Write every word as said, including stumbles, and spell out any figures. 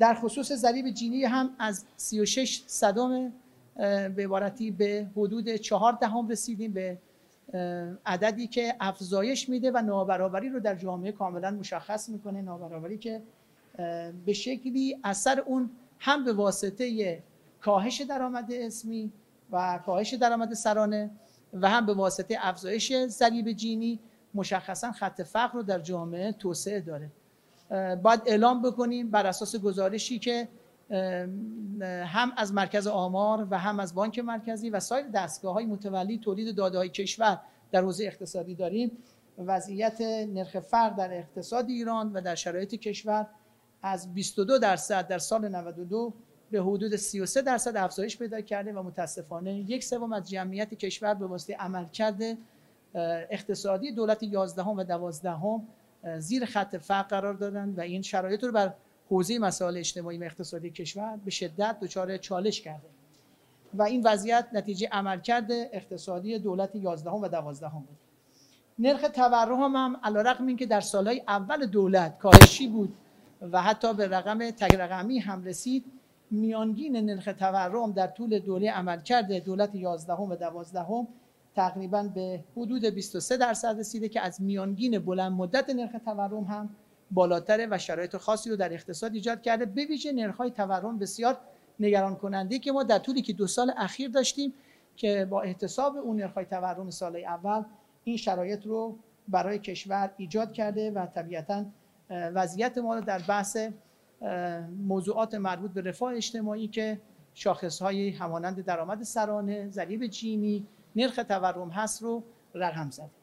در خصوص ضریب جینی هم از سی و شش صدم به عبارتی به حدود چهار دهم رسیدیم، به عددی که افزایش میده و نابرابری رو در جامعه کاملا مشخص میکنه. نابرابری که به شکلی اثر اون هم به واسطه کاهش درآمد اسمی و کاهش درآمد سرانه و هم به واسطه افزایش ضریب جینی مشخصا خط فقر رو در جامعه توسعه داره. باید اعلام بکنیم بر اساس گزارشی که هم از مرکز آمار و هم از بانک مرکزی و سایر دستگاه‌های متولی تولید داده‌های کشور در حوزه اقتصادی داریم، وضعیت نرخ فقر در اقتصاد ایران و در شرایط کشور از بیست و دو درصد در سال نود و دو به حدود سی و سه درصد افزایش پیدا کرده و متاسفانه یک سوم از جمعیت کشور به واسطه عملکرد اقتصادی دولت یازدهم و دوازدهم زیر خط فقر قرار دادن و این شرایط رو بر حوزه مسائل اجتماعی و اقتصادی کشور به شدت دچار چالش کرده و این وضعیت نتیجه عملکرد اقتصادی دولت یازدهم و دوازدهم بود. نرخ تورم هم علیرغم اینکه در سالهای اول دولت کاهشی بود و حتی به رقم تک رقمی هم رسید، میانگین نرخ تورم در طول دوره عملکرد دولت یازدهم و دوازدهم تقریباً به حدود بیست و سه درصد رسیده که از میانگین بلند مدت نرخ تورم هم بالاتره و شرایط خاصی رو در اقتصاد ایجاد کرده. به ویژه نرخ‌های تورم بسیار نگران کننده که ما در طولی که دو سال اخیر داشتیم که با احتساب اون نرخ‌های تورم سال اول این شرایط رو برای کشور ایجاد کرده و طبیعتاً وضعیت ما رو در بحث موضوعات مربوط به رفاه اجتماعی که شاخص‌های همانند درآمد سرانه، ضریب جینی، نرخ تورم هست رو رقم زد.